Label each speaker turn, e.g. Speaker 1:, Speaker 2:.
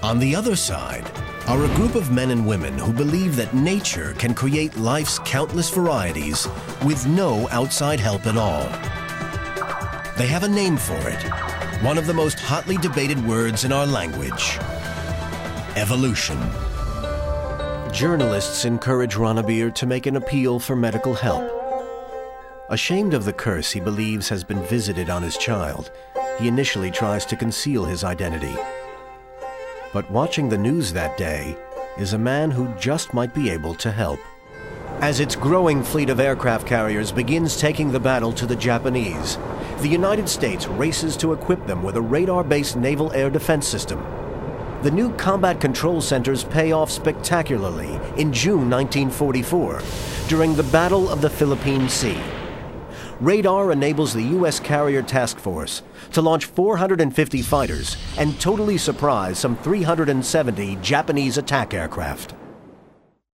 Speaker 1: On the other side are a group of men and women who believe that nature can create life's countless varieties with no outside help at all. They have a name for it, one of the most hotly debated words in our language: evolution. Journalists encourage Ranabir to make an appeal for medical help. Ashamed of the curse he believes has been visited on his child, he initially tries to conceal his identity. But watching the news that day is a man who just might be able to help. As its growing fleet of aircraft carriers begins taking the battle to the Japanese, the United States races to equip them with a radar-based naval air defense system. The new combat control centers pay off spectacularly in June 1944 during the Battle of the Philippine Sea. Radar enables the U.S. Carrier Task Force to launch 450 fighters and totally surprise some 370 Japanese attack aircraft.